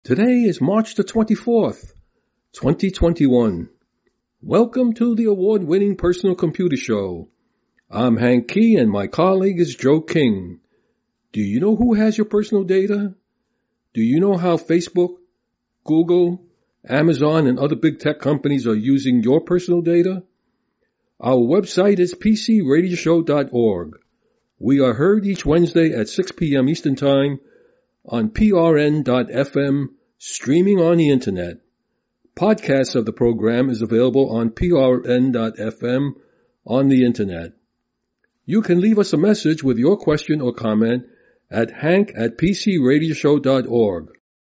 Today is March the 24th, 2021. Welcome to the award-winning Personal Computer Show. I'm Hank Key and my colleague is Joe King. Do you know who has your personal data? Do you know how Facebook, Google, Amazon, and other big tech companies are using your personal data? Our website is pcradioshow.org. We are heard each Wednesday at 6 p.m. Eastern Time on prn.fm, streaming on the Internet. Podcasts of the program is available on prn.fm on the Internet. You can leave us a message with your question or comment at hank@pcradioshow.org.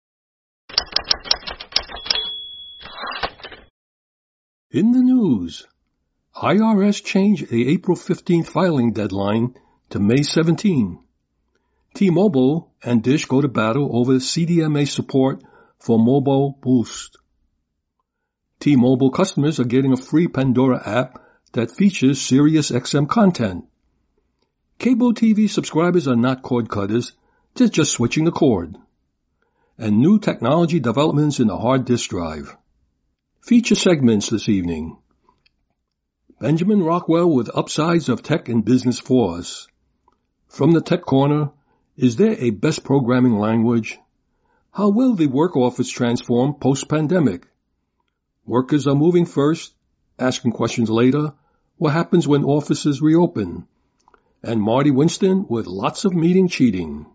In the news, IRS changed the April 15th filing deadline to May 17. T-Mobile and Dish go to battle over CDMA support for Mobile Boost. T-Mobile customers are getting a free Pandora app that features SiriusXM content. Cable TV subscribers are not cord cutters, they're just switching the cord. And new technology developments in the hard disk drive. Feature segments this evening. Benjamin Rockwell with upsides of tech and business for us. From the Tech Corner, is there a best programming language? How will the work office transform post-pandemic? Workers are moving first, asking questions later. What happens when offices reopen? And Marty Winston with lots of meeting cheating.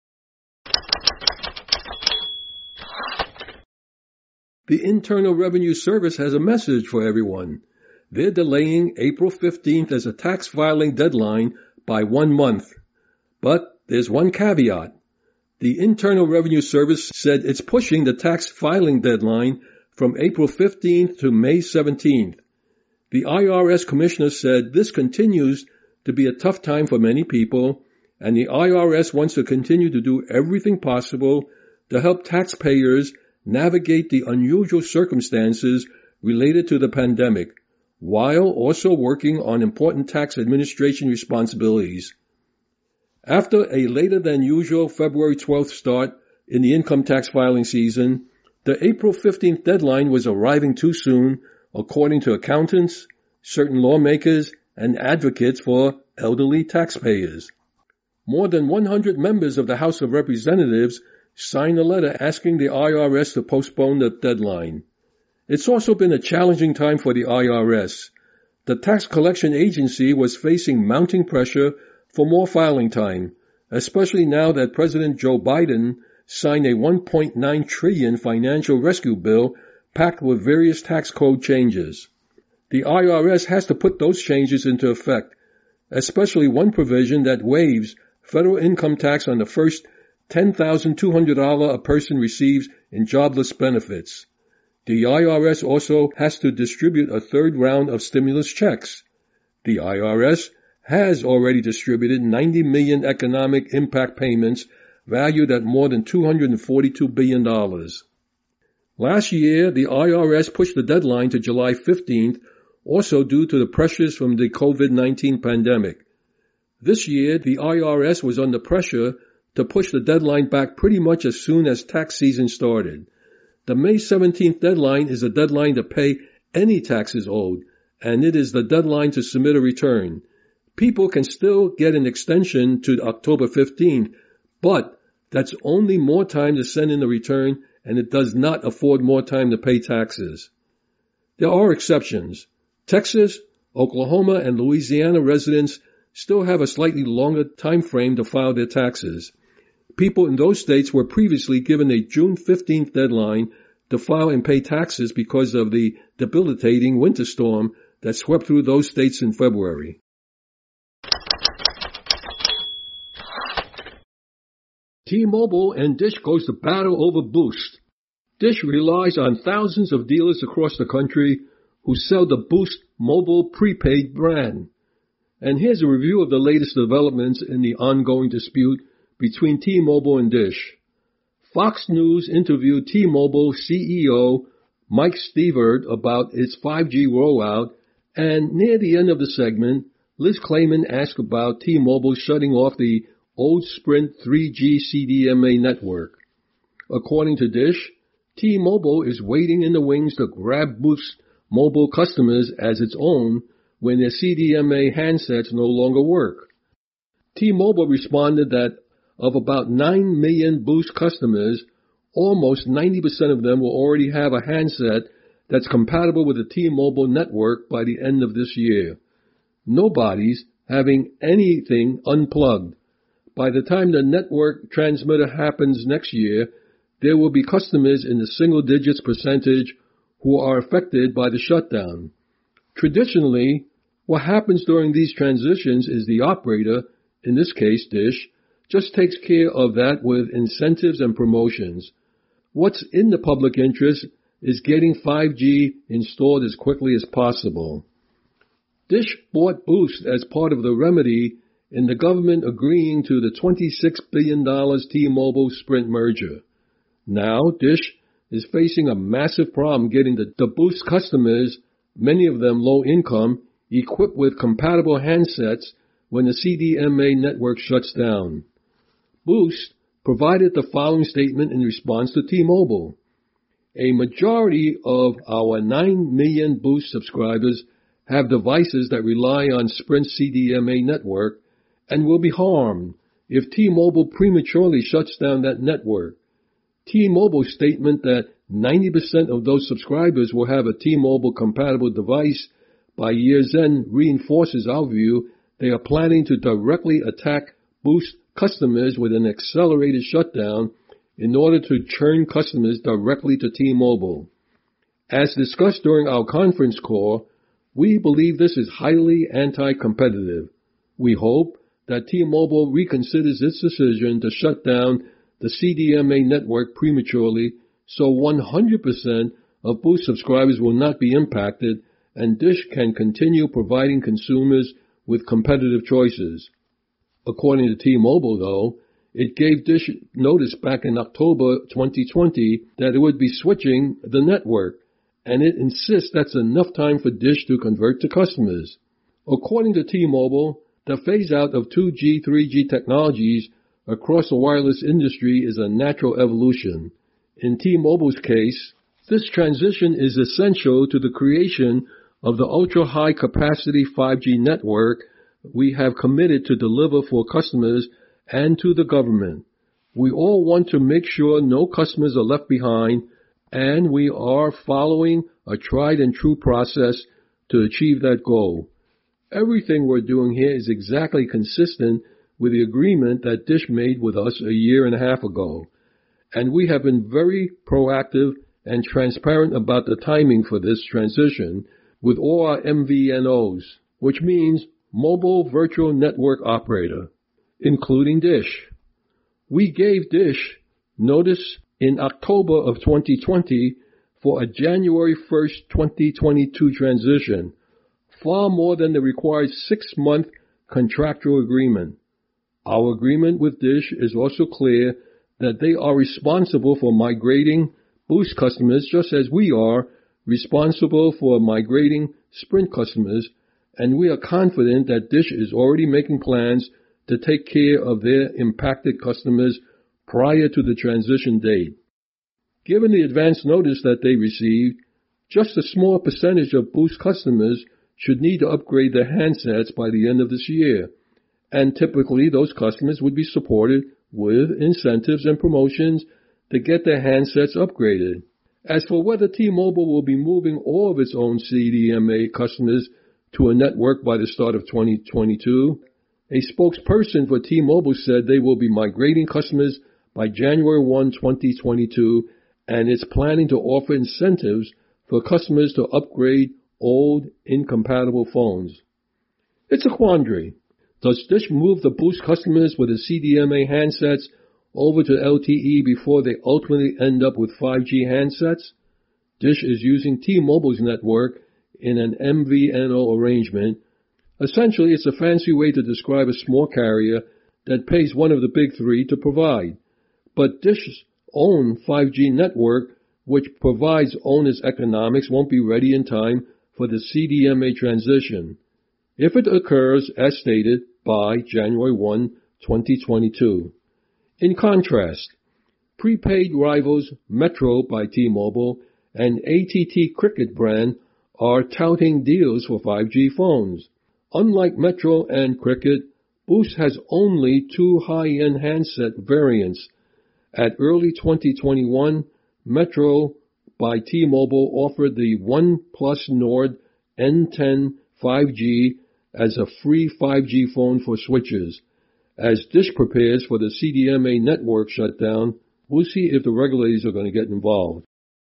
The Internal Revenue Service has a message for everyone. They're delaying April 15th as a tax filing deadline by 1 month. But there's one caveat. The Internal Revenue Service said it's pushing the tax filing deadline from April 15th to May 17th. The IRS Commissioner said this continues to be a tough time for many people, and the IRS wants to continue to do everything possible to help taxpayers navigate the unusual circumstances related to the pandemic, while also working on important tax administration responsibilities. After a later than usual February 12th start in the income tax filing season, the April 15th deadline was arriving too soon, according to accountants, certain lawmakers, and advocates for elderly taxpayers. More than 100 members of the House of Representatives signed a letter asking the IRS to postpone the deadline. It's also been a challenging time for the IRS. The tax collection agency was facing mounting pressure for more filing time, especially now that President Joe Biden signed a $1.9 trillion financial rescue bill packed with various tax code changes. The IRS has to put those changes into effect, especially one provision that waives federal income tax on the first $10,200 a person receives in jobless benefits. The IRS also has to distribute a third round of stimulus checks. The IRS has already distributed 90 million economic impact payments valued at more than $242 billion. Last year, the IRS pushed the deadline to July 15th, also due to the pressures from the COVID-19 pandemic. This year, the IRS was under pressure to push the deadline back pretty much as soon as tax season started. The May 17th deadline is a deadline to pay any taxes owed, and it is the deadline to submit a return. People can still get an extension to October 15th, but that's only more time to send in the return, and it does not afford more time to pay taxes. There are exceptions. Texas, Oklahoma, and Louisiana residents still have a slightly longer time frame to file their taxes. People in those states were previously given a June 15th deadline to file and pay taxes because of the debilitating winter storm that swept through those states in February. T-Mobile and Dish goes to battle over Boost. Dish relies on thousands of dealers across the country who sell the Boost mobile prepaid brand. And here's a review of the latest developments in the ongoing dispute between T-Mobile and Dish. Fox News interviewed T-Mobile CEO Mike Sievert about its 5G rollout, and near the end of the segment, Liz Clayman asked about T-Mobile shutting off the old Sprint 3G CDMA network. According to Dish, T-Mobile is waiting in the wings to grab Boost Mobile customers as its own when their CDMA handsets no longer work. T-Mobile responded that of about 9 million Boost customers, almost 90% of them will already have a handset that's compatible with the T-Mobile network by the end of this year. Nobody's having anything unplugged. By the time the network transmitter happens next year, there will be customers in the single digits percentage who are affected by the shutdown. Traditionally, what happens during these transitions is the operator, in this case Dish, just takes care of that with incentives and promotions. What's in the public interest is getting 5G installed as quickly as possible. Dish bought Boost as part of the remedy in the government agreeing to the $26 billion T-Mobile Sprint merger. Now, Dish is facing a massive problem getting the Boost customers, many of them low income, equipped with compatible handsets when the CDMA network shuts down. Boost provided the following statement in response to T-Mobile. A majority of our 9 million Boost subscribers have devices that rely on Sprint's CDMA network and will be harmed if T-Mobile prematurely shuts down that network. T-Mobile's statement that 90% of those subscribers will have a T-Mobile compatible device by year's end reinforces our view they are planning to directly attack Boost customers with an accelerated shutdown in order to churn customers directly to T-Mobile. As discussed during our conference call, we believe this is highly anti-competitive. We hope that T-Mobile reconsiders its decision to shut down the CDMA network prematurely so 100% of Boost subscribers will not be impacted and Dish can continue providing consumers with competitive choices. According to T-Mobile, though, it gave Dish notice back in October 2020 that it would be switching the network, and it insists that's enough time for Dish to convert to customers. According to T-Mobile, the phase-out of 2G, 3G technologies across the wireless industry is a natural evolution. In T-Mobile's case, this transition is essential to the creation of the ultra-high capacity 5G network we have committed to deliver for customers and to the government. We all want to make sure no customers are left behind, and we are following a tried and true process to achieve that goal. Everything we're doing here is exactly consistent with the agreement that Dish made with us a year and a half ago, and we have been very proactive and transparent about the timing for this transition with all our MVNOs, which means Mobile Virtual Network Operator, including Dish. We gave Dish notice in October of 2020 for a January 1st, 2022 transition, far more than the required 6-month contractual agreement. Our agreement with Dish is also clear that they are responsible for migrating Boost customers just as we are responsible for migrating Sprint customers, and we are confident that Dish is already making plans to take care of their impacted customers prior to the transition date. Given the advance notice that they received, just a small percentage of Boost customers should need to upgrade their handsets by the end of this year, and typically those customers would be supported with incentives and promotions to get their handsets upgraded. As for whether T-Mobile will be moving all of its own CDMA customers to a network by the start of 2022, a spokesperson for T-Mobile said they will be migrating customers by January 1, 2022, and it's planning to offer incentives for customers to upgrade old, incompatible phones. It's a quandary. Does Dish move the Boost customers with the CDMA handsets over to LTE before they ultimately end up with 5G handsets? Dish is using T-Mobile's network in an MVNO arrangement. Essentially, it's a fancy way to describe a small carrier that pays one of the big three to provide. But Dish's own 5G network, which provides owners economics, won't be ready in time for the CDMA transition, if it occurs, as stated, by January 1, 2022. In contrast, Prepaid rivals Metro by T-Mobile and AT&T Cricket brand are touting deals for 5G phones. Unlike Metro and Cricket, Boost has only two high-end handset variants. At early 2021, Metro by T-Mobile offered the OnePlus Nord N10 5G as a free 5G phone for switchers. As Dish prepares for the CDMA network shutdown, we'll see if the regulators are going to get involved.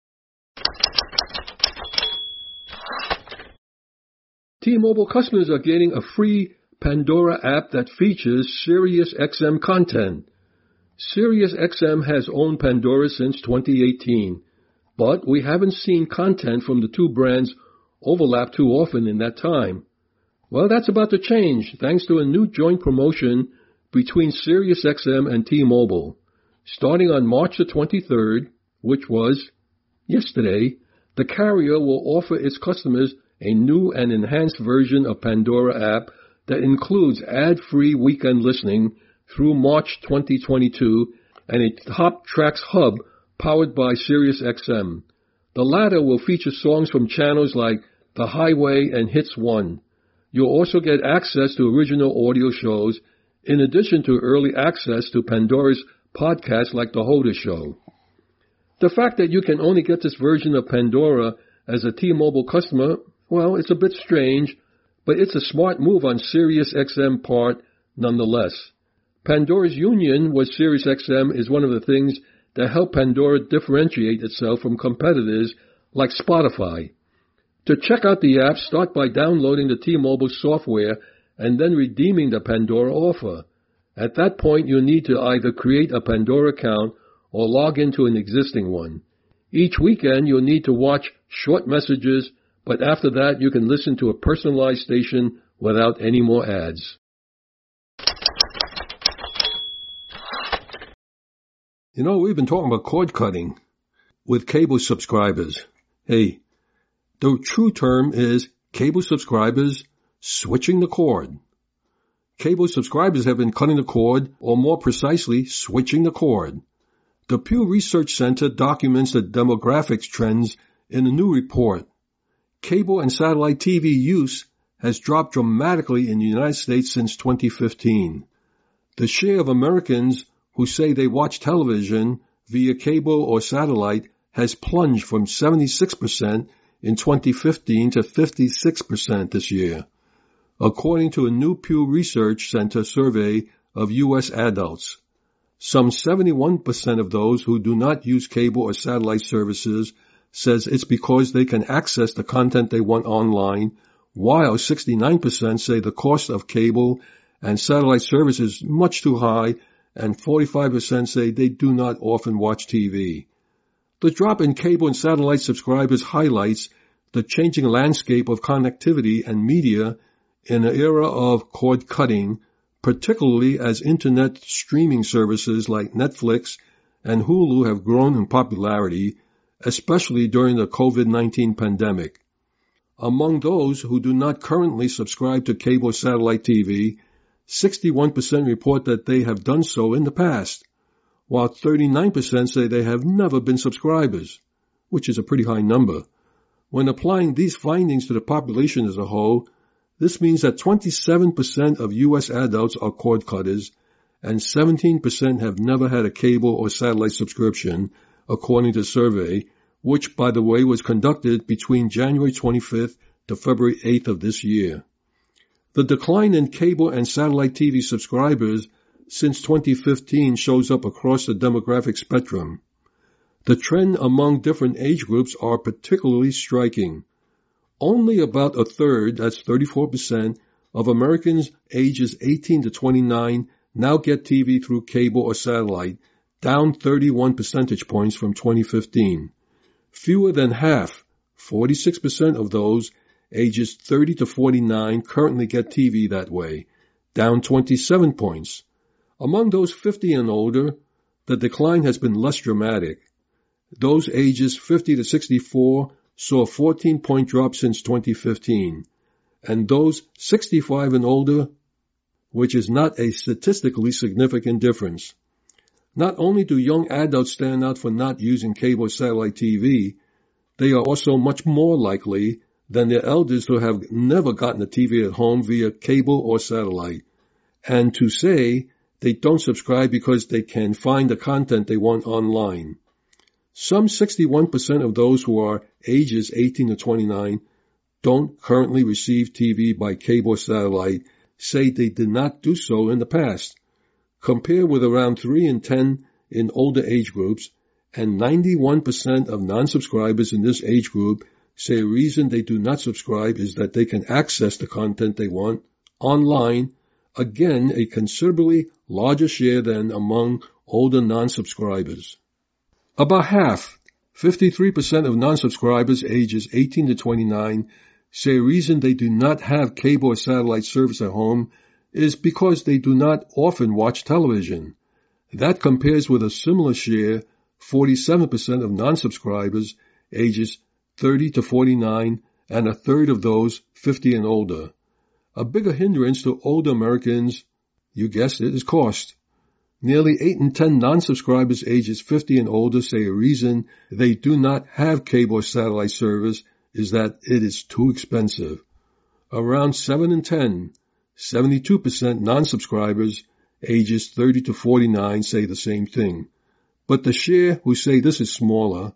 T-Mobile customers are getting a free Pandora app that features SiriusXM content. SiriusXM has owned Pandora since 2018, but we haven't seen content from the two brands overlap too often in that time. Well, that's about to change thanks to a new joint promotion between SiriusXM and T-Mobile. Starting on March the 23rd, which was yesterday, the carrier will offer its customers a new and enhanced version of Pandora app that includes ad-free weekend listening through March 2022 and a Top Tracks hub powered by SiriusXM. The latter will feature songs from channels like The Highway and Hits 1. You'll also get access to original audio shows in addition to early access to Pandora's podcasts like The Hoda Show. The fact that you can only get this version of Pandora as a T-Mobile customer, well, it's a bit strange, but it's a smart move on SiriusXM part nonetheless. Pandora's union with SiriusXM is one of the things that help Pandora differentiate itself from competitors like Spotify. To check out the app, start by downloading the T-Mobile software and then redeeming the Pandora offer. At that point, you'll need to either create a Pandora account or log into an existing one. Each weekend, you'll need to watch short messages, but after that, you can listen to a personalized station without any more ads. You know, we've been talking about cord cutting with cable subscribers. Hey, the true term is cable subscribers switching the cord. Cable subscribers have been cutting the cord, or more precisely, switching the cord. The Pew Research Center documents the demographics trends in a new report. Cable and satellite TV use has dropped dramatically in the United States since 2015. The share of Americans who say they watch television via cable or satellite has plunged from 76% in 2015 to 56% this year, according to a new Pew Research Center survey of U.S. adults. Some 71% of those who do not use cable or satellite services says it's because they can access the content they want online, while 69% say the cost of cable and satellite service is much too high, and 45% say they do not often watch TV. The drop in cable and satellite subscribers highlights the changing landscape of connectivity and media in an era of cord cutting, particularly as internet streaming services like Netflix and Hulu have grown in popularity, especially during the COVID-19 pandemic. Among those who do not currently subscribe to cable satellite TV, 61% report that they have done so in the past, while 39% say they have never been subscribers, which is a pretty high number. When applying these findings to the population as a whole, this means that 27% of U.S. adults are cord cutters and 17% have never had a cable or satellite subscription, according to the survey, which, by the way, was conducted between January 25th to February 8th of this year. The decline in cable and satellite TV subscribers since 2015 shows up across the demographic spectrum. The trend among different age groups are particularly striking. Only about a third, that's 34%, of Americans ages 18 to 29 now get TV through cable or satellite, down 31 percentage points from 2015. Fewer than half, 46% of those ages 30 to 49 currently get TV that way, down 27 points. Among those 50 and older, the decline has been less dramatic. Those ages 50 to 64 saw a 14-point drop since 2015, and those 65 and older, which is not a statistically significant difference. Not only do young adults stand out for not using cable or satellite TV, they are also much more likely than their elders who have never gotten a TV at home via cable or satellite, and to say they don't subscribe because they can find the content they want online. Some 61% of those who are ages 18 to 29 don't currently receive TV by cable or satellite say they did not do so in the past. Compare with around 3 in 10 in older age groups, and 91% of non-subscribers in this age group say a reason they do not subscribe is that they can access the content they want online, again a considerably larger share than among older non-subscribers. About half, 53% of non-subscribers ages 18 to 29 say a reason they do not have cable or satellite service at home is because they do not often watch television. That compares with a similar share, 47% of non-subscribers ages 30 to 49, and a third of those 50 and older. A bigger hindrance to older Americans, you guessed it, is cost. Nearly 8 in 10 non-subscribers ages 50 and older say a reason they do not have cable or satellite service is that it is too expensive. Around 7 in 10, 72% non-subscribers ages 30 to 49 say the same thing. But the share who say this is smaller,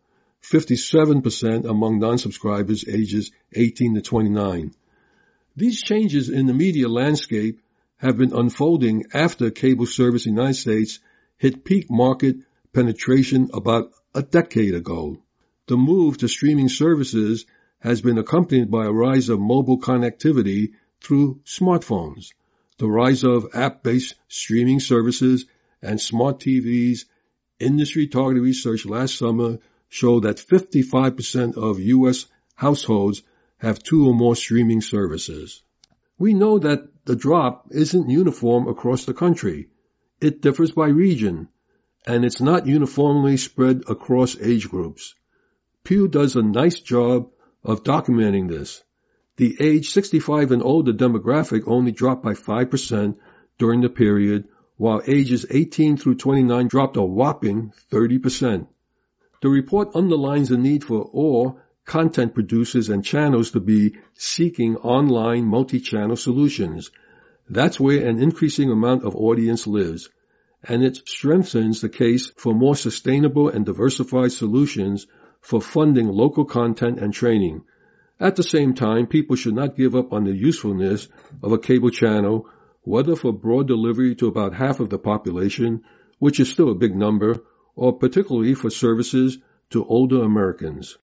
57% among non-subscribers ages 18 to 29. These changes in the media landscape have been unfolding after cable service in the United States hit peak market penetration about a decade ago. The move to streaming services has been accompanied by a rise of mobile connectivity through smartphones. The rise of app-based streaming services and smart TVs. Industry-targeted research last summer showed that 55% of U.S. households have 2 or more streaming services. We know that the drop isn't uniform across the country. It differs by region, and it's not uniformly spread across age groups. Pew does a nice job of documenting this. The age 65 and older demographic only dropped by 5% during the period, while ages 18 through 29 dropped a whopping 30%. The report underlines the need for all content producers and channels to be seeking online multi-channel solutions. That's where an increasing amount of audience lives, and it strengthens the case for more sustainable and diversified solutions for funding local content and training. At the same time, people should not give up on the usefulness of a cable channel, whether for broad delivery to about half of the population, which is still a big number, or particularly for services to older Americans.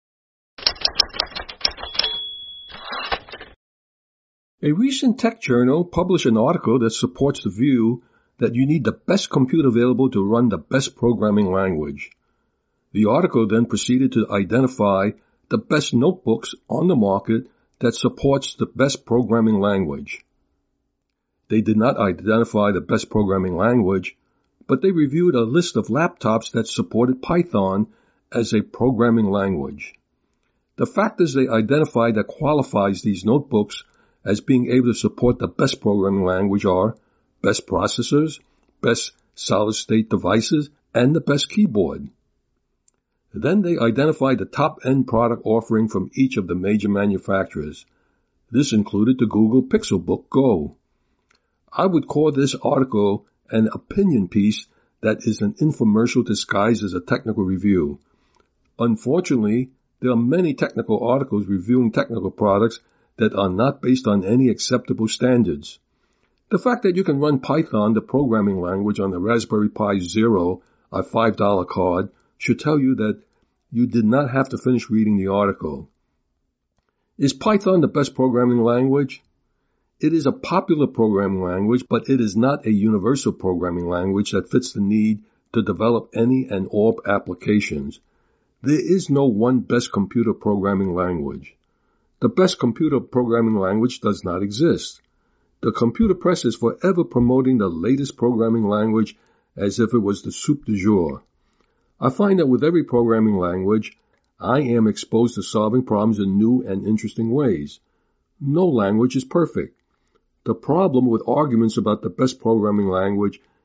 A recent tech journal published an article that supports the view that you need the best computer available to run the best programming language. The article then proceeded to identify the best notebooks on the market that supports the best programming language. They did not identify the best programming language, but they reviewed a list of laptops that supported Python as a programming language. The factors they identified that qualifies these notebooks as being able to support the best programming language are best processors, best solid-state devices, and the best keyboard. Then they identified the top-end product offering from each of the major manufacturers. This included the Google Pixelbook Go. I would call this article an opinion piece that is an infomercial disguised as a technical review. Unfortunately, there are many technical articles reviewing technical products that are not based on any acceptable standards. The fact that you can run Python, the programming language, on the Raspberry Pi Zero, a $5 card, should tell you that you did not have to finish reading the article. Is Python the best programming language? It is a popular programming language, but it is not a universal programming language that fits the need to develop any and all applications. There is no one best computer programming language. The best computer programming language does not exist. The computer press is forever promoting the latest programming language as if it was the soup du jour. I find that with every programming language, I am exposed to solving problems in new and interesting ways. No language is perfect. The problem with arguments about the best programming language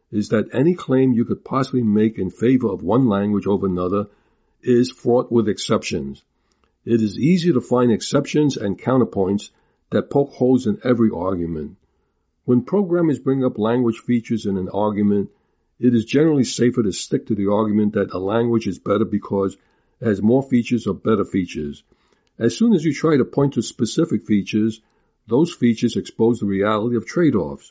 is that any claim you could possibly make in favor of one language over another is fraught with exceptions. It is easy to find exceptions and counterpoints that poke holes in every argument. When programmers bring up language features in an argument, it is generally safer to stick to the argument that a language is better because it has more features or better features. As soon as you try to point to specific features, those features expose the reality of trade-offs.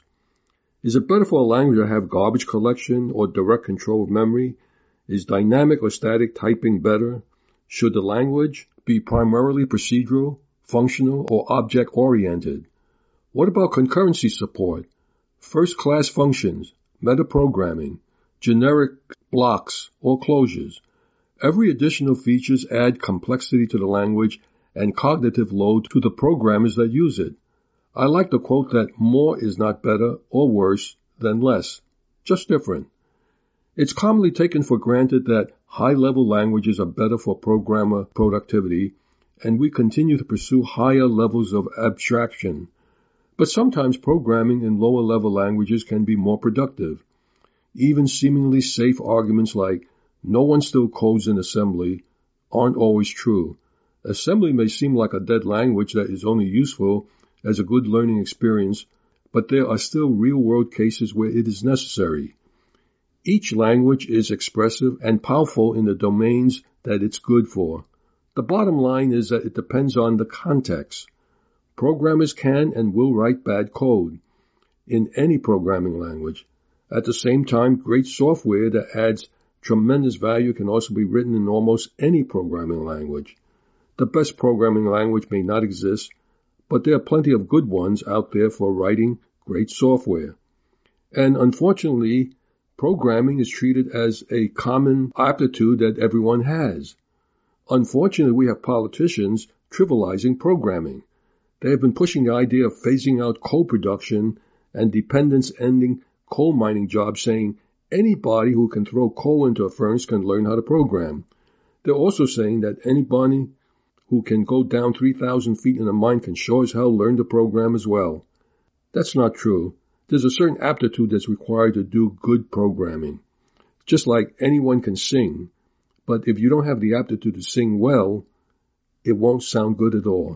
Is it better for a language to have garbage collection or direct control of memory? Is dynamic or static typing better? Should the language be primarily procedural, functional, or object-oriented? What about concurrency support, first-class functions, metaprogramming, generic blocks, or closures? Every additional features add complexity to the language and cognitive load to the programmers that use it. I like the quote that more is not better or worse than less, just different. It's commonly taken for granted that high-level languages are better for programmer productivity, and we continue to pursue higher levels of abstraction. But sometimes programming in lower-level languages can be more productive. Even seemingly safe arguments like, no one still codes in assembly, aren't always true. Assembly may seem like a dead language that is only useful as a good learning experience, but there are still real-world cases where it is necessary. Each language is expressive and powerful in the domains that it's good for. The bottom line is that it depends on the context. Programmers can and will write bad code in any programming language. At the same time, great software that adds tremendous value can also be written in almost any programming language. The best programming language may not exist, but there are plenty of good ones out there for writing great software. And unfortunately, programming is treated as a common aptitude that everyone has. Unfortunately, we have politicians trivializing programming. They have been pushing the idea of phasing out coal production and dependence-ending coal mining jobs, saying anybody who can throw coal into a furnace can learn how to program. They're also saying that anybody who can go down 3,000 feet in a mine can sure as hell learn to program as well. That's not true. There's a certain aptitude that's required to do good programming. Just like anyone can sing, but if you don't have the aptitude to sing well, it won't sound good at all.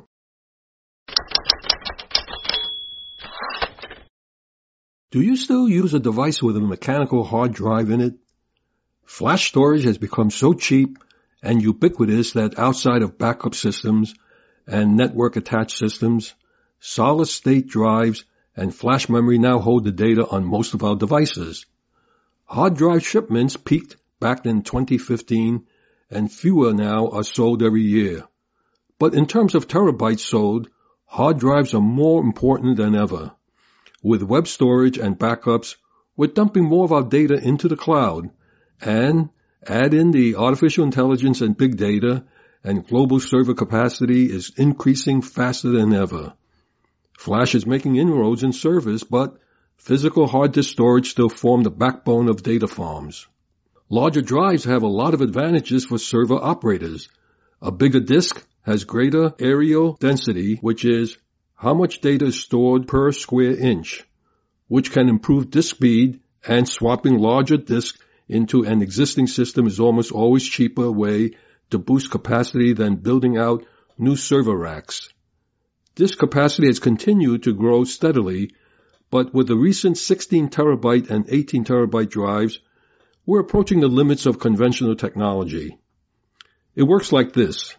Do you still use a device with a mechanical hard drive in it? Flash storage has become so cheap and ubiquitous that outside of backup systems and network-attached systems, solid-state drives and flash memory now hold the data on most of our devices. Hard drive shipments peaked back in 2015, and fewer now are sold every year. But in terms of terabytes sold, hard drives are more important than ever. With web storage and backups, we're dumping more of our data into the cloud, and add in the artificial intelligence and big data, and global server capacity is increasing faster than ever. Flash is making inroads in service, but physical hard disk storage still form the backbone of data farms. Larger drives have a lot of advantages for server operators. A bigger disk has greater areal density, which is how much data is stored per square inch, which can improve disk speed, and swapping larger disks into an existing system is almost always a cheaper way to boost capacity than building out new server racks. Disk capacity has continued to grow steadily, but with the recent 16 terabyte and 18 terabyte drives, we're approaching the limits of conventional technology. It works like this.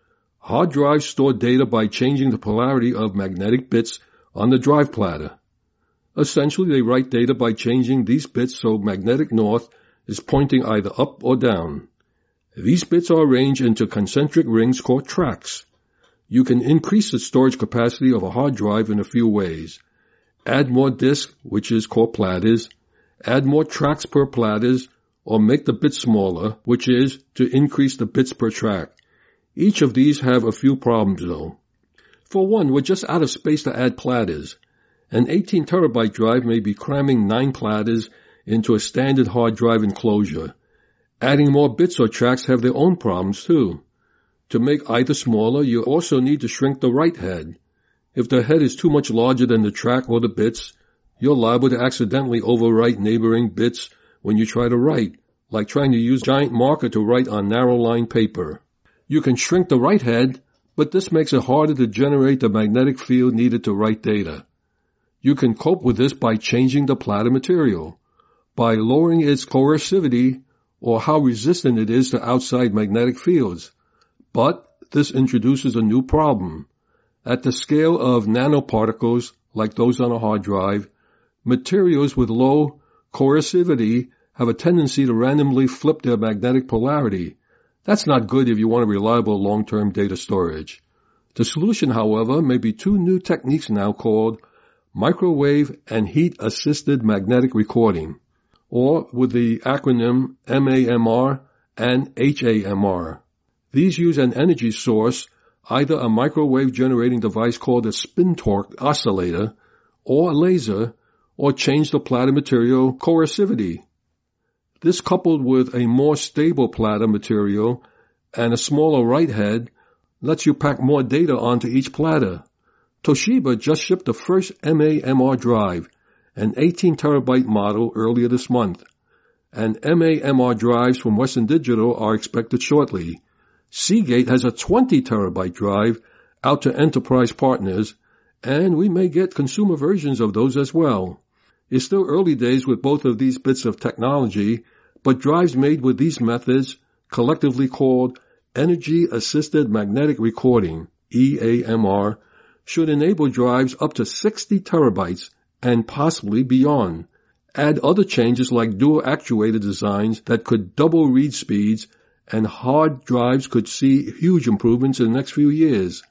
Hard drives store data by changing the polarity of magnetic bits on the drive platter. Essentially, they write data by changing these bits so magnetic north is pointing either up or down. These bits are arranged into concentric rings called tracks. You can increase the storage capacity of a hard drive in a few ways. Add more disk, which is called platters, add more tracks per platters, or make the bits smaller, which is to increase the bits per track. Each of these have a few problems though. For one, we're just out of space to add platters. An 18 terabyte drive may be cramming 9 platters into a standard hard drive enclosure. Adding more bits or tracks have their own problems too. To make either smaller, you also need to shrink the write head. If the head is too much larger than the track or the bits, you're liable to accidentally overwrite neighboring bits when you try to write, like trying to use giant marker to write on narrow line paper. You can shrink the write head, but this makes it harder to generate the magnetic field needed to write data. You can cope with this by changing the platter material, by lowering its coercivity or how resistant it is to outside magnetic fields. But this introduces a new problem. At the scale of nanoparticles, like those on a hard drive, materials with low coercivity have a tendency to randomly flip their magnetic polarity. That's not good if you want a reliable long-term data storage. The solution, however, may be two new techniques now called microwave and heat-assisted magnetic recording, or with the acronym MAMR and HAMR. These use an energy source, either a microwave generating device called a spin torque oscillator, or a laser, or change the platter material coercivity. This, coupled with a more stable platter material and a smaller write head, lets you pack more data onto each platter. Toshiba just shipped the first MAMR drive, an 18-terabyte model, earlier this month, and MAMR drives from Western Digital are expected shortly. Seagate has a 20-terabyte drive out to enterprise partners, and we may get consumer versions of those as well. It's still early days with both of these bits of technology, but drives made with these methods, collectively called Energy-Assisted Magnetic Recording, EAMR, should enable drives up to 60 terabytes and possibly beyond. Add other changes like dual actuator designs that could double read speeds, and hard drives could see huge improvements in the next few years.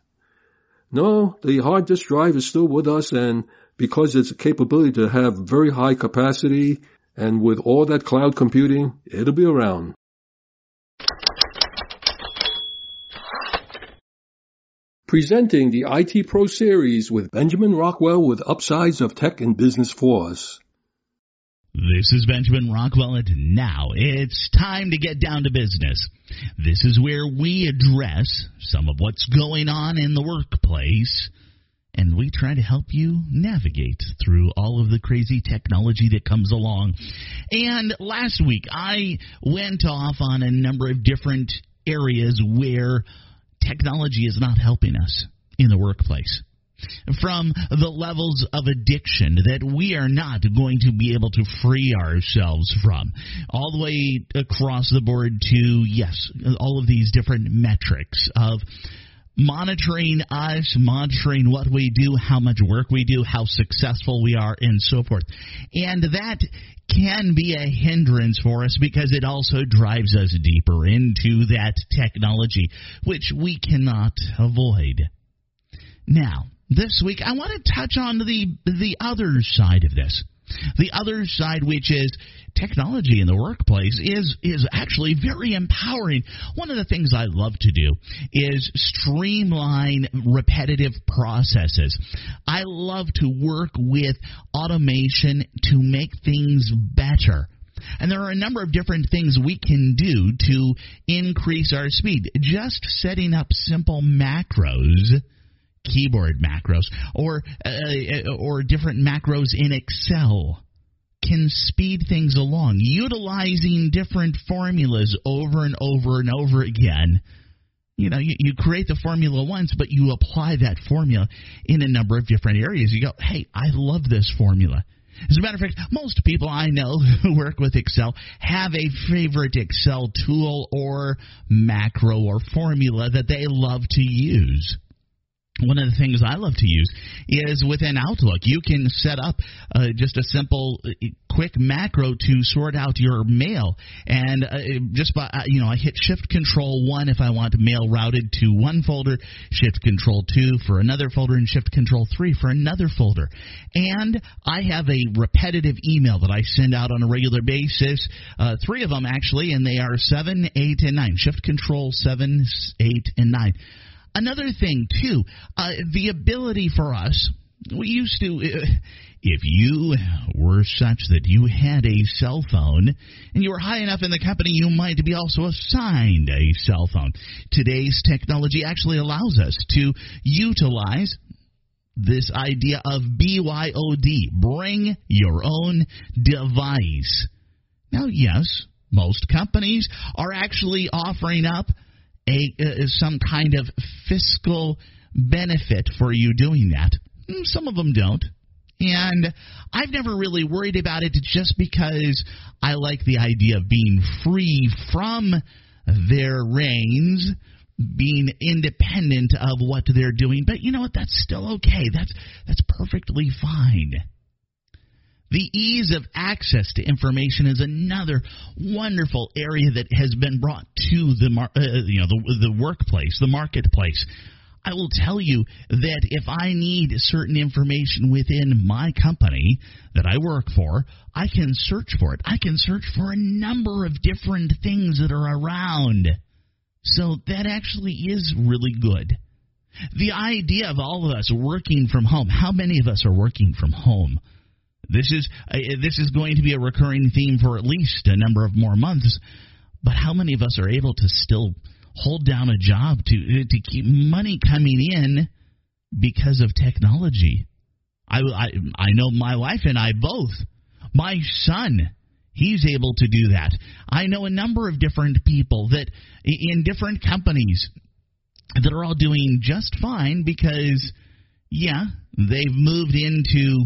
No, the hard disk drive is still with us, and because its capability to have very high capacity, and with all that cloud computing, it'll be around. Presenting the IT Pro Series with Benjamin Rockwell with Upsides of Tech and Business for us. This is Benjamin Rockwell, and now it's time to get down to business. This is where we address some of what's going on in the workplace, and we try to help you navigate through all of the crazy technology that comes along. And last week, I went off on a number of different areas where technology is not helping us in the workplace. From the levels of addiction that we are not going to be able to free ourselves from, all the way across the board to, yes, all of these different metrics of monitoring us, monitoring what we do, how much work we do, how successful we are, and so forth. And that can be a hindrance for us because it also drives us deeper into that technology, which we cannot avoid. Now, this week, I want to touch on the other side of this. The other side, which is technology in the workplace, is actually very empowering. One of the things I love to do is streamline repetitive processes. I love to work with automation to make things better. And there are a number of different things we can do to increase our speed. Just setting up simple macros, keyboard macros, or different macros in Excel can speed things along. Utilizing different formulas over and over and over again. You know, you create the formula once, but you apply that formula in a number of different areas. You go, hey, I love this formula. As a matter of fact, most people I know who work with Excel have a favorite Excel tool or macro or formula that they love to use. One of the things I love to use is within Outlook. You can set up just a simple, quick macro to sort out your mail. And just by, I hit Shift-Control-1 if I want mail routed to one folder, Shift-Control-2 for another folder, and Shift-Control-3 for another folder. And I have a repetitive email that I send out on a regular basis, 3 of them actually, and they are 7, 8, and 9. Shift-Control-7, 8, and 9. Another thing, too, the ability for us, we used to, if you were such that you had a cell phone and you were high enough in the company, you might be also assigned a cell phone. Today's technology actually allows us to utilize this idea of BYOD, bring your own device. Now, yes, most companies are actually offering up some kind of fiscal benefit for you doing that. Some of them don't. And I've never really worried about it just because I like the idea of being free from their reins, being independent of what they're doing. But you know what? That's still okay. That's perfectly fine. The ease of access to information is another wonderful area that has been brought to the workplace, the marketplace. I will tell you that if I need certain information within my company that I work for, I can search for it. I can search for a number of different things that are around. So that actually is really good. The idea of all of us working from home, how many of us are working from home? This is going to be a recurring theme for at least a number of more months. But how many of us are able to still hold down a job to keep money coming in because of technology? I know my wife and I both. My son, he's able to do that. I know a number of different people that in different companies that are all doing just fine because, yeah, they've moved into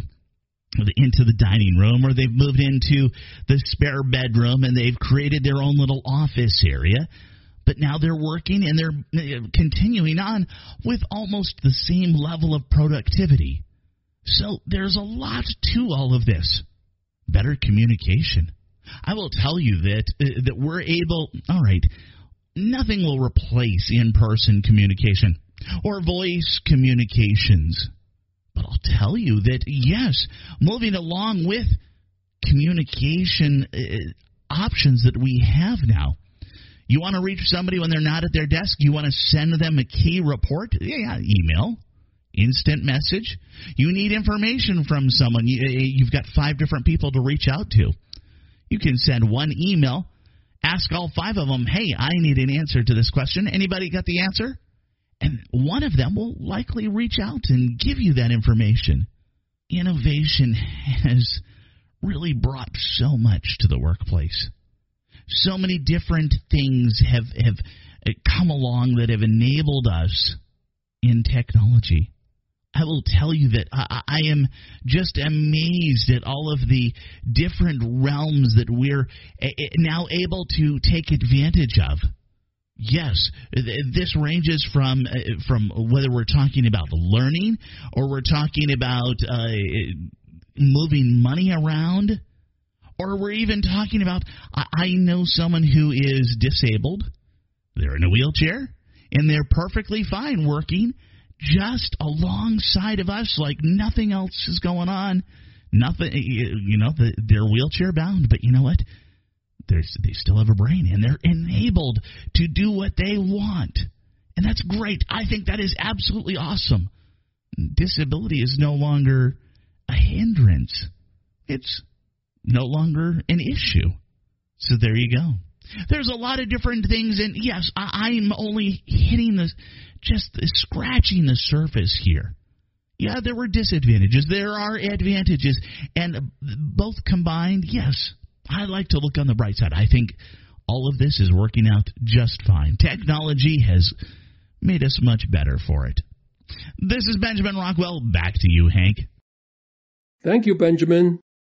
the dining room, or they've moved into the spare bedroom, and they've created their own little office area. But now they're working, and they're continuing on with almost the same level of productivity. So there's a lot to all of this. Better communication. I will tell you that we're able, all right, nothing will replace in-person communication or voice communications. But I'll tell you that, yes, moving along with communication options that we have now. You want to reach somebody when they're not at their desk? You want to send them a key report? Yeah, email, instant message. You need information from someone. You've got 5 different people to reach out to. You can send one email, ask all 5 of them, hey, I need an answer to this question. Anybody got the answer? And one of them will likely reach out and give you that information. Innovation has really brought so much to the workplace. So many different things have come along that have enabled us in technology. I will tell you that I am just amazed at all of the different realms that we're now able to take advantage of. Yes, this ranges from whether we're talking about learning or we're talking about moving money around, or we're even talking about, I know someone who is disabled, they're in a wheelchair, and they're perfectly fine working just alongside of us like nothing else is going on. Nothing, they're wheelchair bound, but you know what? They still have a brain, and they're enabled to do what they want. And that's great. I think that is absolutely awesome. Disability is no longer a hindrance. It's no longer an issue. So there you go. There's a lot of different things, and yes, I'm only hitting scratching the surface here. Yeah, there were disadvantages. There are advantages, and both combined, yes, I like to look on the bright side. I think all of this is working out just fine. Technology has made us much better for it. This is Benjamin Rockwell. Back to you, Hank. Thank you, Benjamin.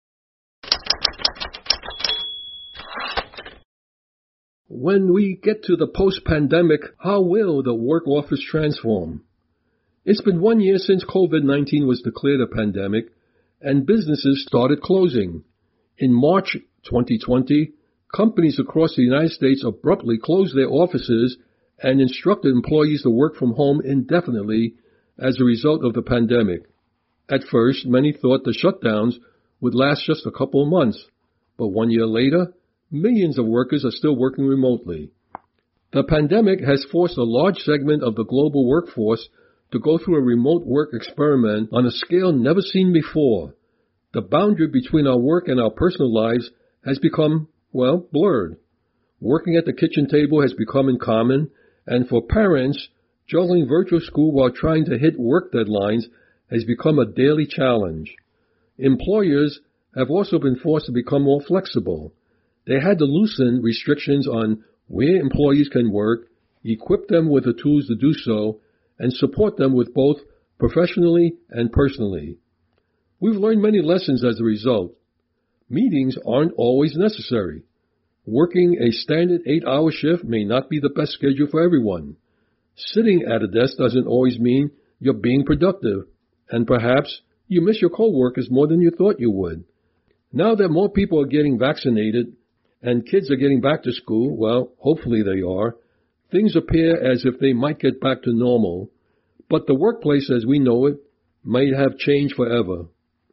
When we get to the post-pandemic, how will the work office transform? It's been 1 year since COVID-19 was declared a pandemic, and businesses started closing. In March 2020, companies across the United States abruptly closed their offices and instructed employees to work from home indefinitely as a result of the pandemic. At first, many thought the shutdowns would last just a couple of months, but 1 year later, millions of workers are still working remotely. The pandemic has forced a large segment of the global workforce to go through a remote work experiment on a scale never seen before. The boundary between our work and our personal lives has become, blurred. Working at the kitchen table has become uncommon, and for parents, juggling virtual school while trying to hit work deadlines has become a daily challenge. Employers have also been forced to become more flexible. They had to loosen restrictions on where employees can work, equip them with the tools to do so, and support them with both professionally and personally. We've learned many lessons as a result. Meetings aren't always necessary. Working a standard 8-hour shift may not be the best schedule for everyone. Sitting at a desk doesn't always mean you're being productive, and perhaps you miss your coworkers more than you thought you would. Now that more people are getting vaccinated and kids are getting back to school, well, hopefully they are, things appear as if they might get back to normal, but the workplace as we know it might have changed forever.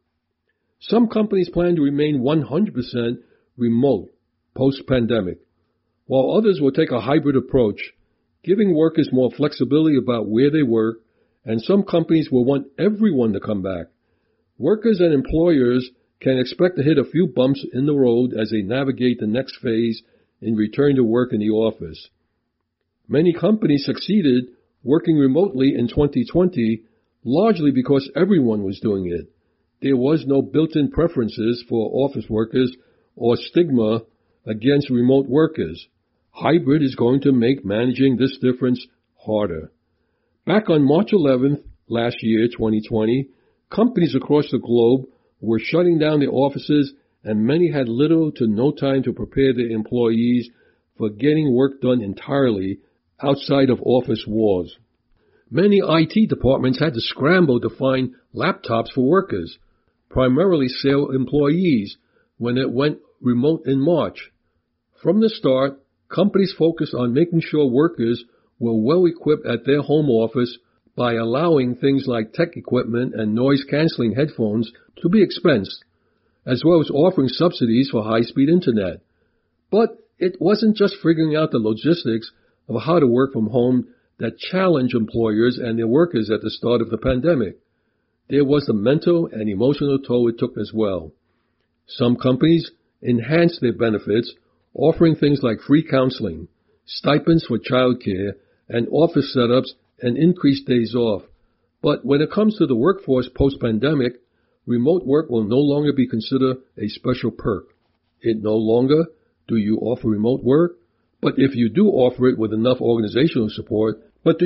Some companies plan to remain 100% remote post-pandemic, while others will take a hybrid approach, giving workers more flexibility about where they work, and some companies will want everyone to come back. Workers and employers can expect to hit a few bumps in the road as they navigate the next phase in return to work in the office. Many companies succeeded working remotely in 2020 largely because everyone was doing it. There was no built-in preferences for office workers or stigma against remote workers. Hybrid is going to make managing this difference harder. Back on March 11th last year, 2020, companies across the globe were shutting down their offices, and many had little to no time to prepare their employees for getting work done entirely outside of office walls. Many IT departments had to scramble to find laptops for workers, primarily sales employees, when it went remote in March. From the start, companies focused on making sure workers were well equipped at their home office by allowing things like tech equipment and noise-canceling headphones to be expensed, as well as offering subsidies for high-speed internet. But it wasn't just figuring out the logistics of how to work from home that challenged employers and their workers at the start of the pandemic. There was the mental and emotional toll it took as well. Some companies enhanced their benefits, offering things like free counseling, stipends for childcare, and office setups and increased days off. But when it comes to the workforce post-pandemic, remote work will no longer be considered a special perk. It no longer do you offer remote work, but if you do offer it with enough organizational support,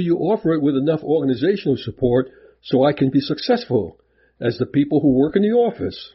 so I can be successful as the people who work in the office?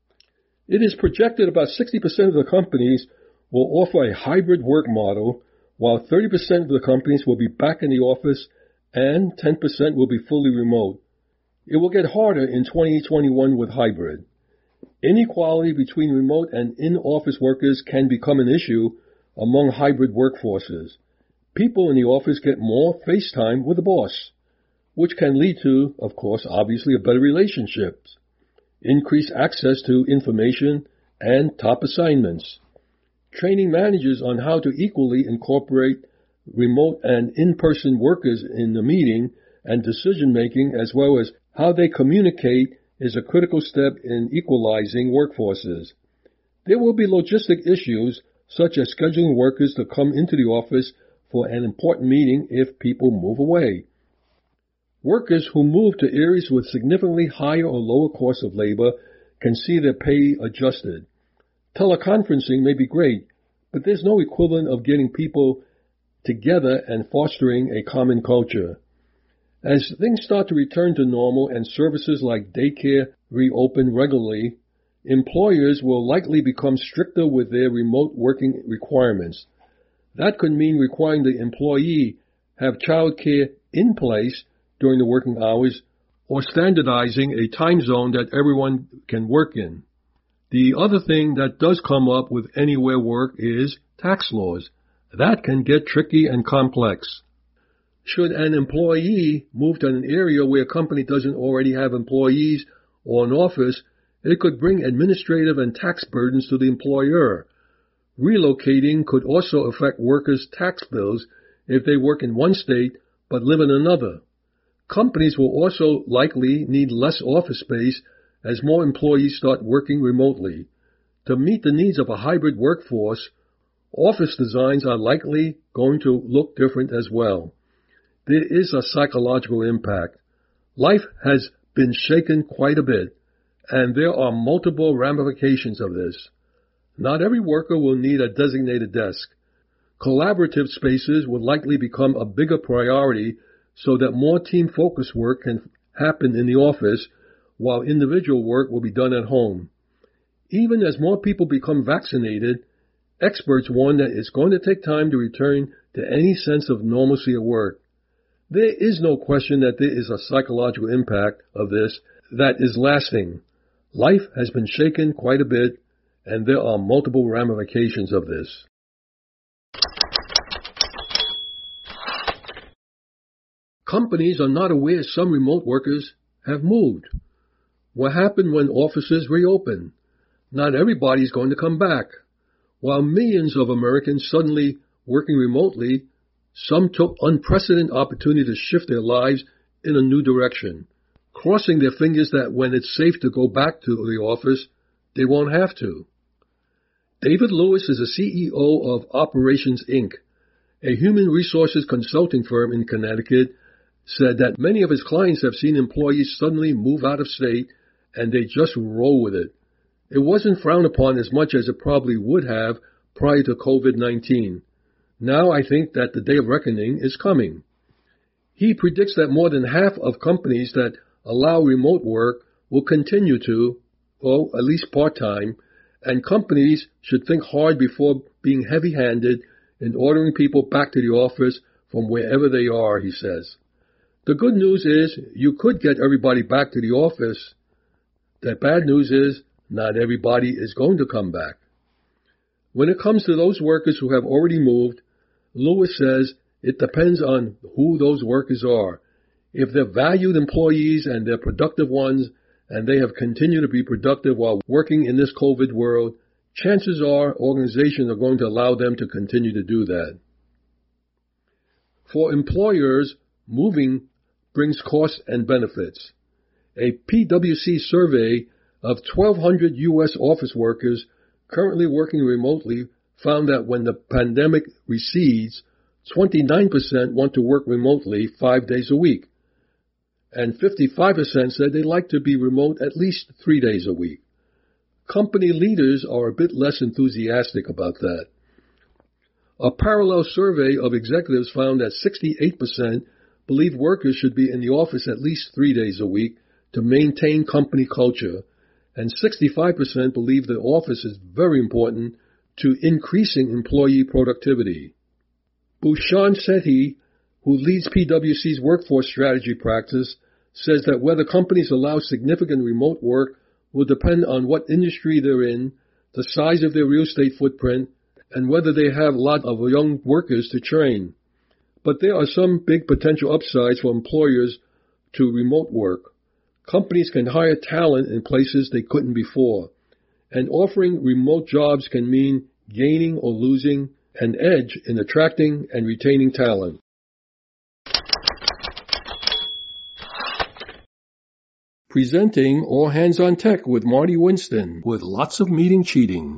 It is projected about 60% of the companies will offer a hybrid work model, while 30% of the companies will be back in the office and 10% will be fully remote. It will get harder in 2021 with hybrid. Inequality between remote and in-office workers can become an issue among hybrid workforces. People in the office get more face time with the boss, which can lead to, of course, obviously, a better relationship, increased access to information, and top assignments. Training managers on how to equally incorporate remote and in-person workers in the meeting and decision-making, as well as how they communicate, is a critical step in equalizing workforces. There will be logistic issues, such as scheduling workers to come into the office for an important meeting if people move away. Workers who move to areas with significantly higher or lower cost of labor can see their pay adjusted. Teleconferencing may be great, but there's no equivalent of getting people together and fostering a common culture. As things start to return to normal and services like daycare reopen regularly, employers will likely become stricter with their remote working requirements. That could mean requiring the employee have childcare in place during the working hours, or standardizing a time zone that everyone can work in. The other thing that does come up with anywhere work is tax laws. That can get tricky and complex. Should an employee move to an area where a company doesn't already have employees or an office, it could bring administrative and tax burdens to the employer. Relocating could also affect workers' tax bills if they work in one state but live in another. Companies will also likely need less office space as more employees start working remotely. To meet the needs of a hybrid workforce, office designs are likely going to look different as well. There is a psychological impact. Life has been shaken quite a bit, and there are multiple ramifications of this. Not every worker will need a designated desk. Collaborative spaces will likely become a bigger priority so that more team-focused work can happen in the office while individual work will be done at home. Even as more people become vaccinated, experts warn that it's going to take time to return to any sense of normalcy at work. There is no question that there is a psychological impact of this that is lasting. Life has been shaken quite a bit, and there are multiple ramifications of this. Companies are not aware some remote workers have moved. What happened when offices reopen? Not everybody is going to come back. While millions of Americans suddenly working remotely, some took unprecedented opportunity to shift their lives in a new direction, crossing their fingers that when it's safe to go back to the office, they won't have to. David Lewis is the CEO of Operations Inc., a human resources consulting firm in Connecticut, said that many of his clients have seen employees suddenly move out of state and they just roll with it. It wasn't frowned upon as much as it probably would have prior to COVID-19. Now I think that the day of reckoning is coming. He predicts that more than half of companies that allow remote work will continue to, or at least part-time, and companies should think hard before being heavy-handed in ordering people back to the office from wherever they are, he says. The good news is you could get everybody back to the office. The bad news is not everybody is going to come back. When it comes to those workers who have already moved, Lewis says it depends on who those workers are. If they're valued employees and they're productive ones, and they have continued to be productive while working in this COVID world, chances are organizations are going to allow them to continue to do that. For employers, moving brings costs and benefits. A PwC survey of 1,200 U.S. office workers currently working remotely found that when the pandemic recedes, 29% want to work remotely 5 days a week, and 55% said they like to be remote at least 3 days a week. Company leaders are a bit less enthusiastic about that. A parallel survey of executives found that 68% believe workers should be in the office at least 3 days a week to maintain company culture, and 65% believe the office is very important to increasing employee productivity. Bhushan Sethi, who leads PwC's workforce strategy practice, says that whether companies allow significant remote work will depend on what industry they're in, the size of their real estate footprint, and whether they have a lot of young workers to train. But there are some big potential upsides for employers to remote work. Companies can hire talent in places they couldn't before, and offering remote jobs can mean gaining or losing an edge in attracting and retaining talent. Presenting All Hands on Tech with Marty Winston, with lots of meeting cheating.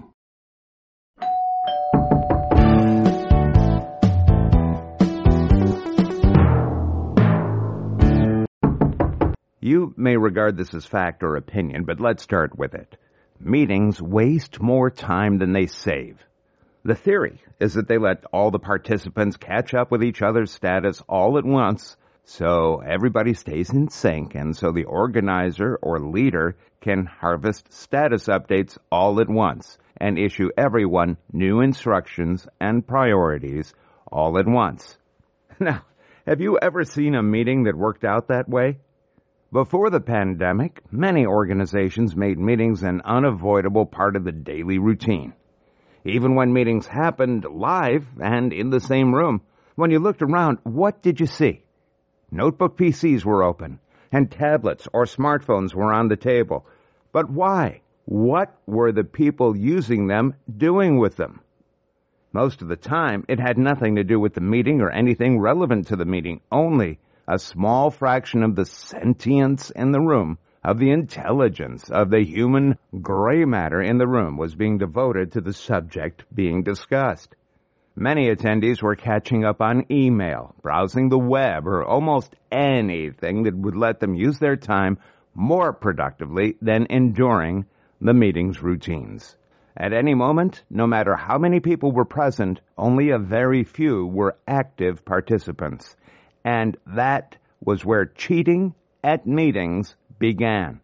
You may regard this as fact or opinion, but let's start with it. Meetings waste more time than they save. The theory is that they let all the participants catch up with each other's status all at once, so everybody stays in sync, and so the organizer or leader can harvest status updates all at once and issue everyone new instructions and priorities all at once. Now, have you ever seen a meeting that worked out that way? Before the pandemic, many organizations made meetings an unavoidable part of the daily routine. Even when meetings happened live and in the same room, when you looked around, what did you see? Notebook PCs were open, and tablets or smartphones were on the table. But why? What were the people using them doing with them? Most of the time, it had nothing to do with the meeting or anything relevant to the meeting. Only a small fraction of the sentience in the room, of the intelligence, of the human gray matter in the room was being devoted to the subject being discussed. Many attendees were catching up on email, browsing the web, or almost anything that would let them use their time more productively than enduring the meeting's routines. At any moment, no matter how many people were present, only a very few were active participants. And that was where cheating at meetings began.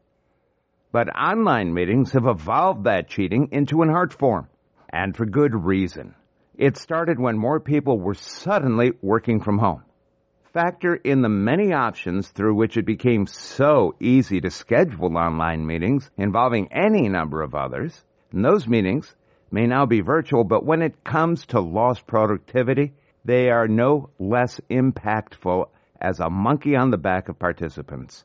But online meetings have evolved that cheating into an art form, and for good reason. It started when more people were suddenly working from home. Factor in the many options through which it became so easy to schedule online meetings involving any number of others, and those meetings may now be virtual, but when it comes to lost productivity, they are no less impactful as a monkey on the back of participants.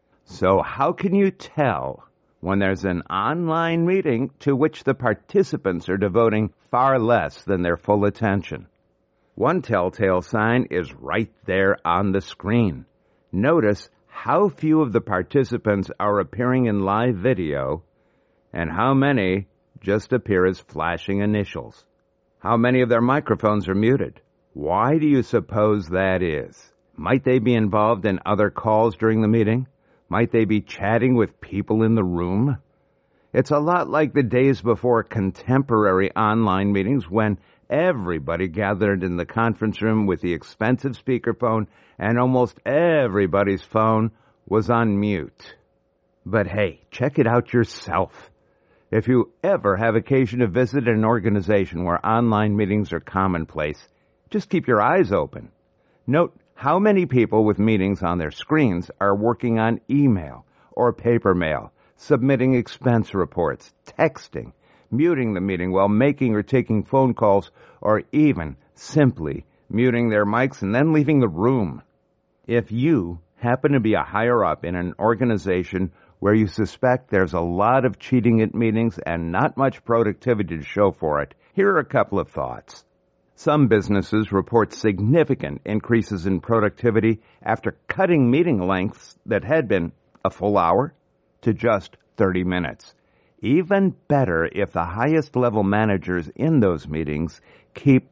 So how can you tell when there's an online meeting to which the participants are devoting far less than their full attention? One telltale sign is right there on the screen. Notice how few of the participants are appearing in live video and how many just appear as flashing initials. How many of their microphones are muted? Why do you suppose that is? Might they be involved in other calls during the meeting? Might they be chatting with people in the room? It's a lot like the days before contemporary online meetings when everybody gathered in the conference room with the expensive speakerphone and almost everybody's phone was on mute. But hey, check it out yourself. If you ever have occasion to visit an organization where online meetings are commonplace, just keep your eyes open. Note how many people with meetings on their screens are working on email or paper mail, submitting expense reports, texting, muting the meeting while making or taking phone calls, or even simply muting their mics and then leaving the room. If you happen to be a higher up in an organization where you suspect there's a lot of cheating at meetings and not much productivity to show for it, here are a couple of thoughts. Some businesses report significant increases in productivity after cutting meeting lengths that had been a full hour to just 30 minutes. Even better if the highest level managers in those meetings keep,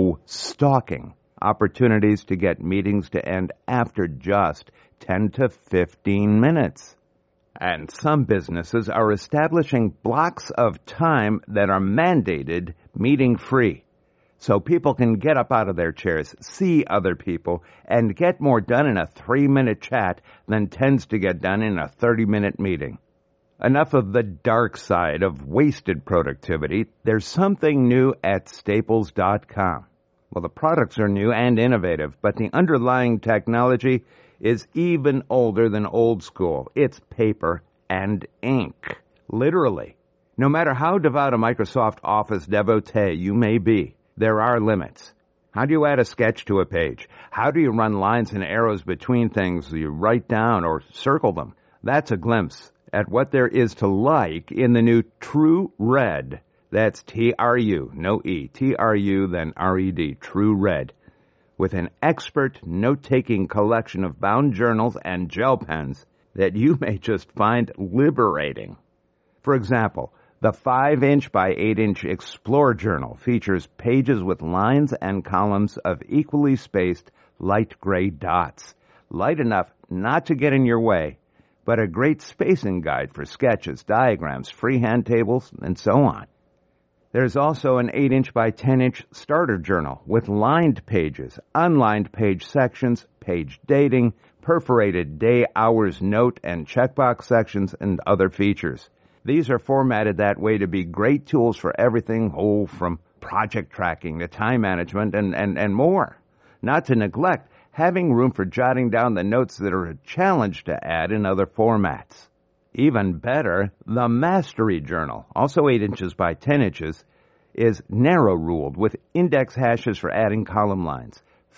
stalking opportunities to get meetings to end after just 10 to 15 minutes. And some businesses are establishing blocks of time that are mandated meeting-free, so people can get up out of their chairs, see other people, and get more done in a 3-minute chat than tends to get done in a 30-minute meeting. Enough of the dark side of wasted productivity. There's something new at Staples.com. Well, the products are new and innovative, but the underlying technology is even older than old school. It's paper and ink. Literally. No matter how devout a Microsoft Office devotee you may be, there are limits. How do you add a sketch to a page? How do you run lines and arrows between things you write down or circle them? That's a glimpse at what there is to like in the new True Red. That's T-R-U, no E, T-R-U, then R-E-D, True Red. With an expert note-taking collection of bound journals and gel pens that you may just find liberating. For example, the 5-inch by 8-inch Explore Journal features pages with lines and columns of equally spaced light gray dots, light enough not to get in your way, but a great spacing guide for sketches, diagrams, freehand tables, and so on. There's also an 8-inch by 10-inch starter journal with lined pages, unlined page sections, page dating, perforated day, hours, note, and checkbox sections, and other features. These are formatted that way to be great tools for everything, from project tracking to time management and more. Not to neglect having room for jotting down the notes that are a challenge to add in other formats. Even better, the Mastery Journal, also 8 inches by 10 inches, is narrow-ruled with index hashes for adding column lines,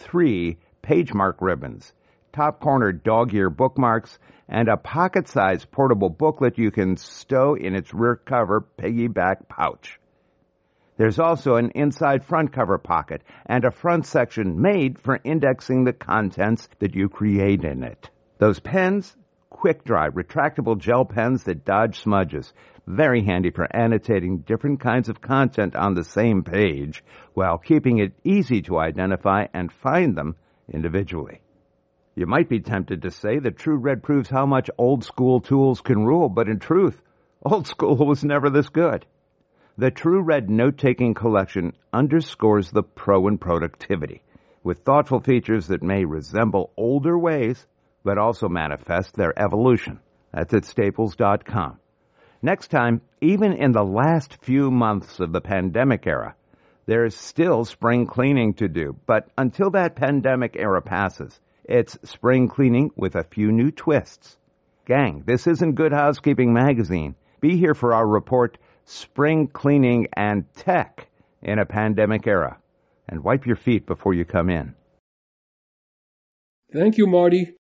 3 page mark ribbons, top-corner dog-ear bookmarks, and a pocket-sized portable booklet you can stow in its rear cover piggyback pouch. There's also an inside front cover pocket and a front section made for indexing the contents that you create in it. Those pens, quick-dry, retractable gel pens that dodge smudges. Very handy for annotating different kinds of content on the same page while keeping it easy to identify and find them individually. You might be tempted to say that True Red proves how much old school tools can rule, but in truth, old school was never this good. The True Red note-taking collection underscores the pro in productivity, with thoughtful features that may resemble older ways, but also manifest their evolution. That's at Staples.com. Next time, even in the last few months of the pandemic era, there is still spring cleaning to do. But until that pandemic era passes, it's spring cleaning with a few new twists. Gang, this isn't Good Housekeeping Magazine. Be here for our report, Spring Cleaning and Tech in a Pandemic Era. And wipe your feet before you come in. Thank you, Marty.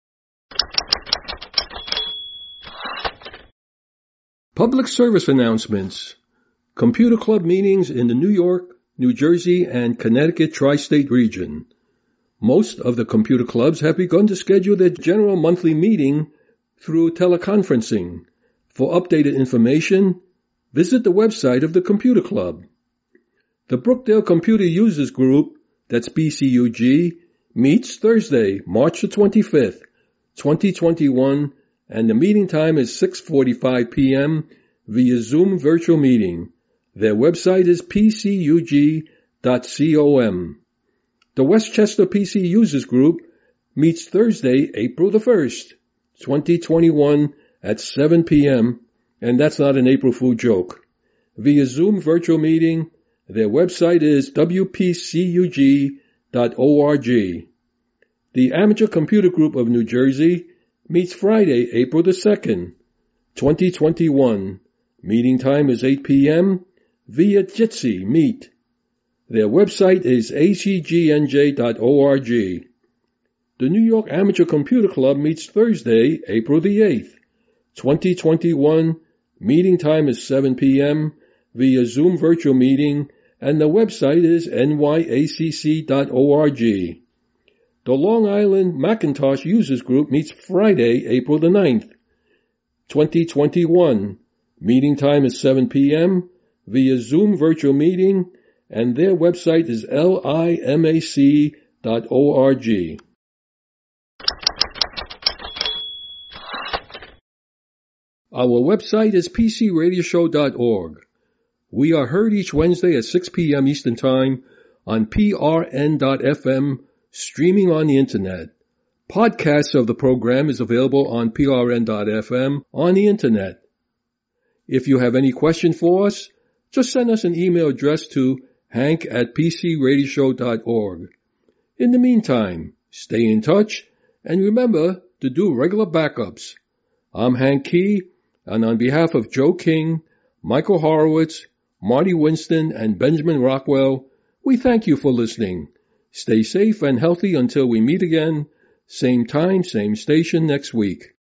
Public service announcements. Computer Club meetings in the New York, New Jersey, and Connecticut tri-state region. Most of the computer clubs have begun to schedule their general monthly meeting through teleconferencing. For updated information, visit the website of the Computer Club. The Brookdale Computer Users Group, that's BCUG, meets Thursday, March the 25th, 2021, and the meeting time is 6:45 p.m. via Zoom virtual meeting. Their website is pcug.com. The Westchester PC Users Group meets Thursday, April the 1st, 2021 at 7 p.m., and that's not an April Fool joke. Via Zoom virtual meeting, their website is wpcug.org. The Amateur Computer Group of New Jersey meets Friday, April the 2nd, 2021. Meeting time is 8 p.m. via Jitsi Meet. Their website is acgnj.org. The New York Amateur Computer Club meets Thursday, April the 8th, 2021. Meeting time is 7 p.m. via Zoom virtual meeting, and the website is nyacc.org. The Long Island Macintosh Users Group meets Friday, April the 9th, 2021. Meeting time is 7 p.m. via Zoom virtual meeting, and their website is limac.org. Our website is pcradioshow.org. We are heard each Wednesday at 6 p.m. Eastern Time on prn.fm, streaming on the Internet. Podcasts of the program is available on prn.fm on the Internet. If you have any question for us, just send us an email address to hank@pcradioshow.org. In the meantime, stay in touch and remember to do regular backups. I'm Hank Key, and on behalf of Joe King, Michael Horowitz, Marty Winston, and Benjamin Rockwell, we thank you for listening. Stay safe and healthy until we meet again, same time, same station next week.